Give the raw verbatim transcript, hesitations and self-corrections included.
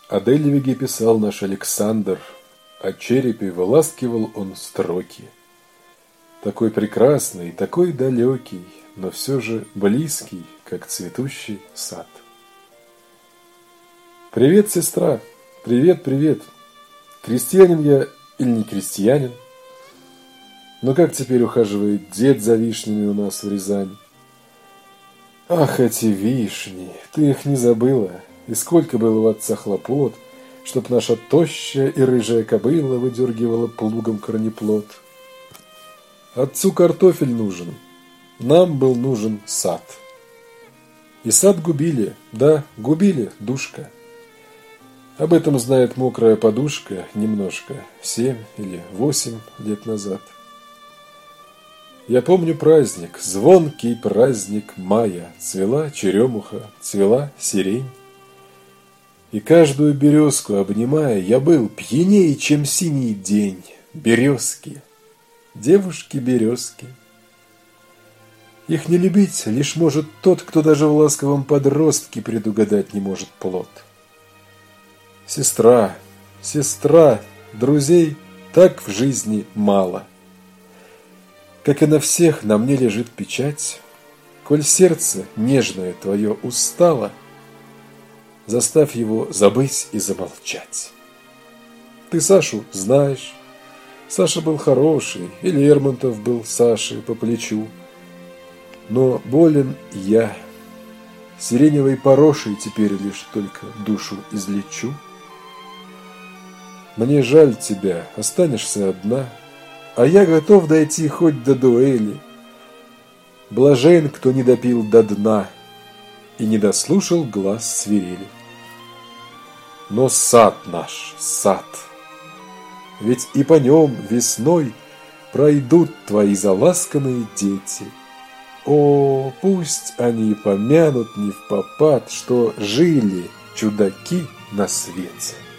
О Дельвиге писал наш Александр, о черепе выласкивал он строки. Такой прекрасный, такой далекий, но все же близкий, как цветущий сад. Привет, сестра! Привет, привет! Крестьянин я или не крестьянин? Но как теперь ухаживает дед за вишнями у нас в Рязани? Ах, эти вишни! Ты их не забыла? И сколько было у отца хлопот, чтоб наша тощая и рыжая кобыла выдергивала плугом корнеплод. Отцу картофель нужен, нам был нужен сад. И сад губили, да, губили, душка. Об этом знает мокрая подушка немножко, семь или восемь лет назад. Я помню праздник, звонкий праздник мая, цвела черемуха, цвела сирень. И каждую березку обнимая, я был пьянее, чем синий день. Березки, девушки-березки. Их не любить лишь может тот, кто даже в ласковом подростке предугадать не может плод. Сестра, сестра, друзей так в жизни мало. Как и на всех, на мне лежит печать. Коль сердце нежное твое устало, заставь его забыть и замолчать. Ты Сашу знаешь. Саша был хороший, и Лермонтов был Саше по плечу. Но болен я. Сиреневой порошей теперь лишь только душу излечу. Мне жаль тебя, останешься одна, а я готов дойти хоть до дуэли. Блажен, кто не допил до дна и не дослушал глас свирели. Но сад наш, сад, ведь и по нем весной пройдут твои заласканные дети. О, пусть они помянут не впопад, что жили чудаки на свете.